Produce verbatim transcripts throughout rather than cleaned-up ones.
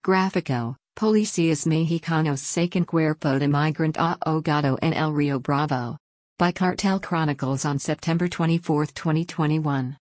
Gráfico, Policías Mexicanos sacan cuerpo de migrante ahogado en El Rio Bravo. By Cartel Chronicles on September twenty-fourth, twenty twenty-one.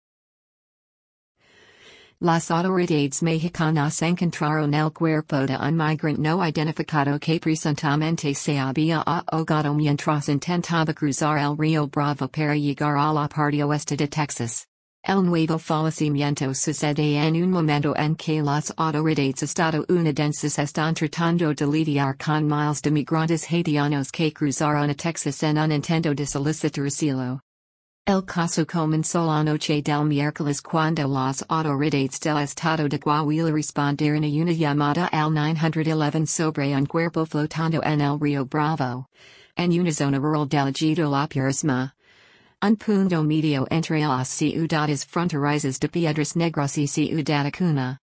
Las autoridades mexicanas encontraron el cuerpo de un migrante no identificado que presuntamente se había ahogado mientras intentaba cruzar el Rio Bravo para llegar a la parte oeste de Texas. El nuevo fallecimiento sucede en un momento en que las autoridades estadounidenses están tratando de lidiar con miles de migrantes haitianos que cruzaron a Texas en un intento de solicitar asilo. El caso comenzó la noche del miércoles cuando las autoridades del estado de Coahuila respondieron a una llamada al nueve once sobre un cuerpo flotando en el Rio Bravo, en una zona rural del ejido La Purísima, un punto medio entre las ciudades fronterizas de Piedras Negras y Ciudad Acuña.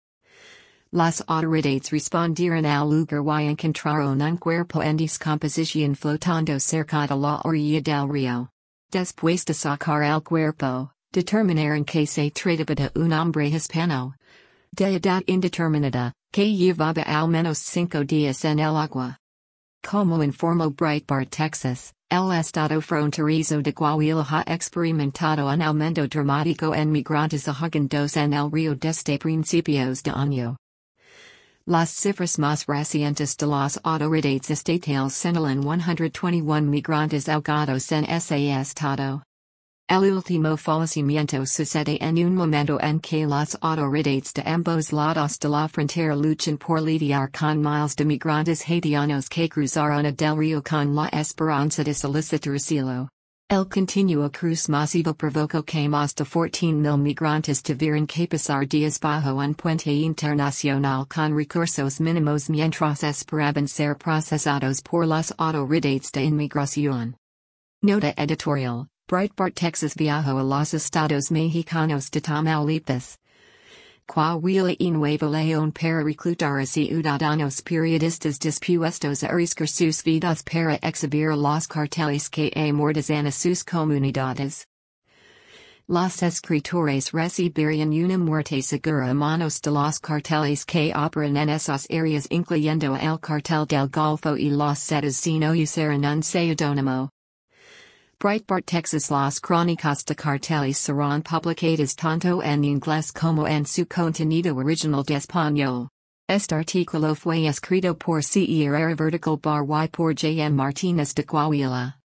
Las autoridades respondieron al lugar y encontraron un cuerpo en descomposición flotando cerca de la orilla del río. Después de sacar el cuerpo, determinaron que se trataba de un hombre hispano, de edad indeterminada, que llevaba al menos cinco días en el agua. Como informó Breitbart Texas, el estado fronterizo de Coahuila ha experimentado un aumento dramático en migrantes ahogados en el río desde principios de año. Las cifras más recientes de las autoridades estatales señalan ciento veintiuno migrantes ahogados en ese estado. El último fallecimiento sucede en un momento en que las autoridades de ambos lados de la frontera luchan por lidiar con miles de migrantes haitianos que cruzaron a del río con la esperanza de solicitar asilo. El continuo cruce masivo provocó que más de catorce mil migrantes tuvieron que pasar días bajo un puente internacional con recursos mínimos mientras esperaban ser procesados por las autoridades de inmigración. Nota editorial: Breitbart Texas viajó a los estados mexicanos de Tamaulipas, Coahuila y Nuevo León para reclutar a ciudadanos periodistas dispuestos a arriesgar sus vidas para exhibir a los carteles que amordazan a sus comunidades. Los escritores recibirían una muerte segura a manos de los carteles que operan en esas áreas, incluyendo el cartel del Golfo y los Zetas, si no usaran un seudónimo. Breitbart Texas: Las crónicas de carteles serán publicadas tanto en inglés como en su contenido original de español. Este artículo fue escrito por C. E. Herrera Vertical Bar Y por J. M. Martínez de Coahuila.